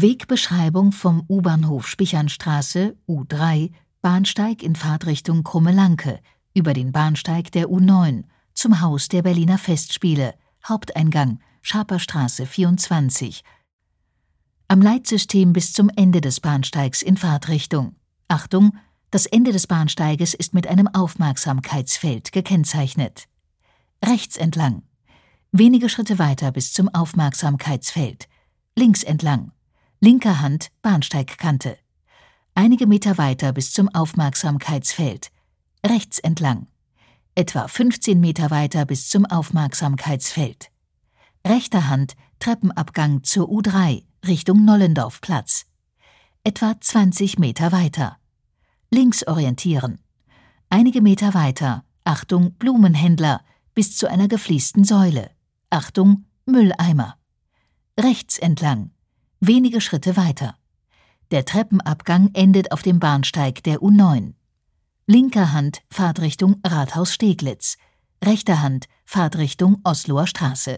Wegbeschreibung vom U-Bahnhof Spichernstraße U3 Bahnsteig in Fahrtrichtung Krummelanke über den Bahnsteig der U9 zum Haus der Berliner Festspiele, Haupteingang Schaperstraße 24. Am Leitsystem bis zum Ende des Bahnsteigs in Fahrtrichtung. Achtung, das Ende des Bahnsteiges ist mit einem Aufmerksamkeitsfeld gekennzeichnet. Rechts entlang. Wenige Schritte weiter bis zum Aufmerksamkeitsfeld. Links entlang. Linker Hand Bahnsteigkante. Einige Meter weiter bis zum Aufmerksamkeitsfeld. Rechts entlang. Etwa 15 Meter weiter bis zum Aufmerksamkeitsfeld. Rechter Hand Treppenabgang zur U3 Richtung Nollendorfplatz. Etwa 20 Meter weiter. Links orientieren. Einige Meter weiter. Achtung Blumenhändler bis zu einer gefliesten Säule. Achtung Mülleimer. Rechts entlang. Wenige Schritte weiter. Der Treppenabgang endet auf dem Bahnsteig der U9. Linker Hand Fahrtrichtung Rathaus Steglitz. Rechter Hand Fahrtrichtung Osloer Straße.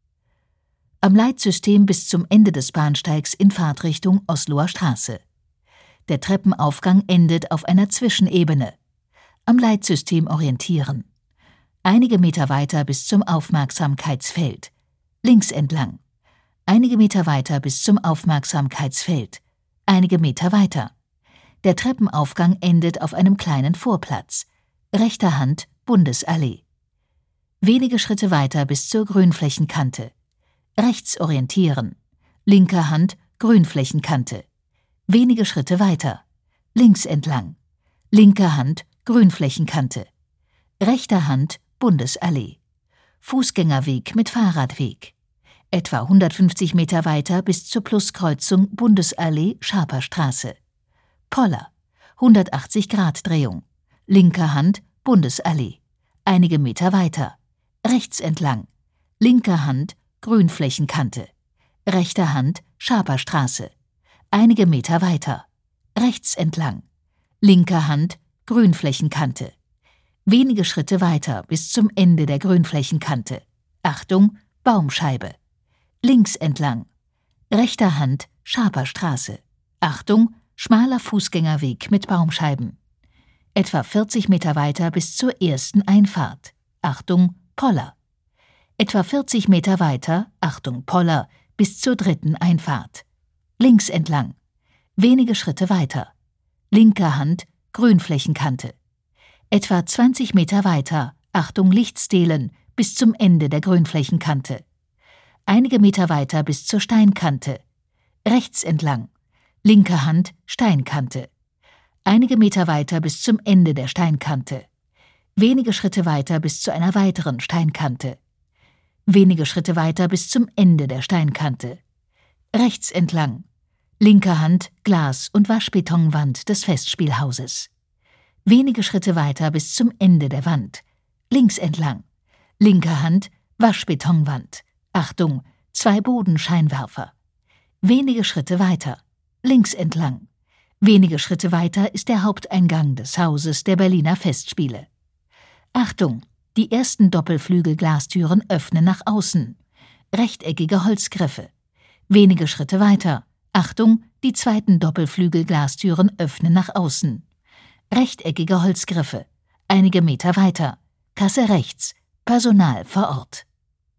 Am Leitsystem bis zum Ende des Bahnsteigs in Fahrtrichtung Osloer Straße. Der Treppenaufgang endet auf einer Zwischenebene. Am Leitsystem orientieren. Einige Meter weiter bis zum Aufmerksamkeitsfeld. Links entlang. Einige Meter weiter bis zum Aufmerksamkeitsfeld. Einige Meter weiter. Der Treppenaufgang endet auf einem kleinen Vorplatz. Rechter Hand Bundesallee. Wenige Schritte weiter bis zur Grünflächenkante. Rechts orientieren. Linker Hand Grünflächenkante. Wenige Schritte weiter. Links entlang. Linker Hand Grünflächenkante. Rechter Hand Bundesallee. Fußgängerweg mit Fahrradweg. Etwa 150 Meter weiter bis zur Pluskreuzung Bundesallee Schaperstraße. Poller. 180-Grad-Drehung. Linker Hand Bundesallee. Einige Meter weiter. Rechts entlang. Linker Hand Grünflächenkante. Rechter Hand Schaperstraße. Einige Meter weiter. Rechts entlang. Linker Hand Grünflächenkante. Wenige Schritte weiter bis zum Ende der Grünflächenkante. Achtung Baumscheibe. Links entlang. Rechter Hand Schaperstraße. Achtung, schmaler Fußgängerweg mit Baumscheiben. Etwa 40 Meter weiter bis zur ersten Einfahrt. Achtung, Poller. Etwa 40 Meter weiter, Achtung, Poller, bis zur dritten Einfahrt. Links entlang. Wenige Schritte weiter. Linker Hand Grünflächenkante. Etwa 20 Meter weiter, Achtung, Lichtstelen, bis zum Ende der Grünflächenkante. Einige Meter weiter bis zur Steinkante. Rechts entlang. Linke Hand Steinkante. Einige Meter weiter bis zum Ende der Steinkante. Wenige Schritte weiter bis zu einer weiteren Steinkante. Wenige Schritte weiter bis zum Ende der Steinkante. Rechts entlang. Linke Hand Glas- und Waschbetonwand des Festspielhauses. Wenige Schritte weiter bis zum Ende der Wand. Links entlang. Linke Hand Waschbetonwand. Achtung, 2 Bodenscheinwerfer. Wenige Schritte weiter. Links entlang. Wenige Schritte weiter ist der Haupteingang des Hauses der Berliner Festspiele. Achtung, die ersten Doppelflügelglastüren öffnen nach außen. Rechteckige Holzgriffe. Wenige Schritte weiter. Achtung, die zweiten Doppelflügelglastüren öffnen nach außen. Rechteckige Holzgriffe. Einige Meter weiter. Kasse rechts. Personal vor Ort.